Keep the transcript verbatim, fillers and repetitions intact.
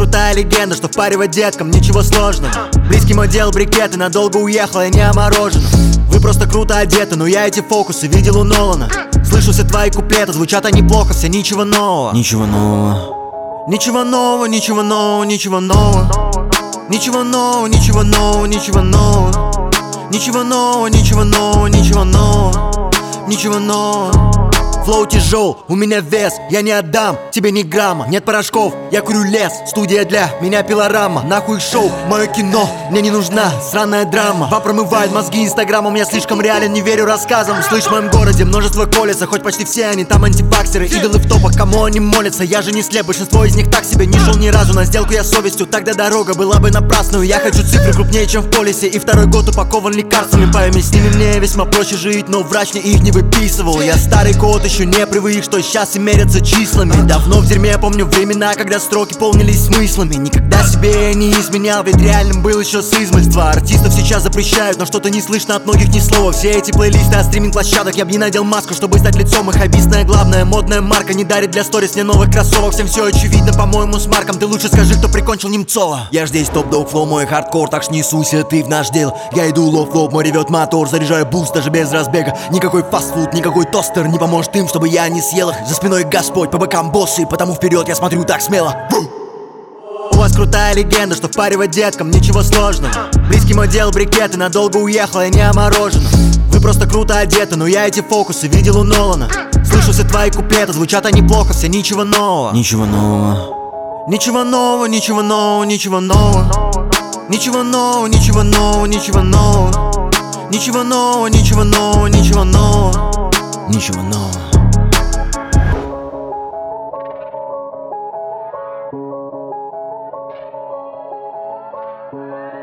крутая легенда, что впаривать деткам ничего сложного. Близкий мой дел брикеты, надолго уехал, я не оморожен. Вы просто круто одеты, но я эти фокусы видел у Нолана. Слышу все твои куплеты, звучат они плохо, все ничего нового. Ничего нового. Ничего нового, ничего нового, ничего нового. Ничего нового, ничего нового, ничего нового. Ничего нового, ничего нового, ничего нового. Ничего нового. Флоу тяжел, у меня вес, я не отдам тебе ни грамма. Нет порошков, я курю лес, студия для меня пилорама. Нахуй шоу, мое кино, мне не нужна сраная драма. Вам промывает мозги инстаграмом, я слишком реален, не верю рассказам. Слышь, в моем городе множество колется, хоть почти все они там антиваксеры. Идолы в топах, кому они молятся, я же не слеп, большинство из них так себе. Не шел ни разу на сделку я совестью, тогда дорога была бы напрасную. Я хочу цифры крупнее, чем в полисе, и второй год упакован лекарствами. Пойми, с ними мне весьма проще жить, но врач мне их не выписывал. Я старый кот, еще не привык, что сейчас и мерятся числами. Давно в дерьме, помню времена, когда строки полнились смыслами. Никогда себе я не изменял, ведь реальным был еще с измольства. Артистов сейчас запрещают, но что-то не слышно от многих ни слова. Все эти плейлисты от стриминг-площадок, я бы не надел маску, чтобы стать лицом их. Объясная главная модная марка не дарит для сторис мне новых кроссовок. Всем все очевидно, по-моему, с Марком. Ты лучше скажи, кто прикончил Немцова. Я ж здесь топ-дог, флоу мой хардкор, так что не суйся ты в наш дел. Я иду лоб-лоб, мой ревет мотор, заряжаю буст даже без разбега. Никакой фастфуд, никакой тостер не поможет им, чтобы я не съел их. За спиной Господь, по бокам боссы, потому вперед я смотрю так смело. У вас крутая легенда, что впаривать деткам ничего сложного. Близкий мой дел брикеты, надолго уехал, я не оморожен. Вы просто круто одеты, но я эти фокусы видел у Нолана. Слышу все твои куплеты, звучат они плохо, все ничего нового. Ничего нового. Ничего нового, ничего нового, ничего нового. Ничего нового, ничего нового, ничего нового. Ничего нового, ничего нового, ничего нового. Ничего нового. We'll be right back.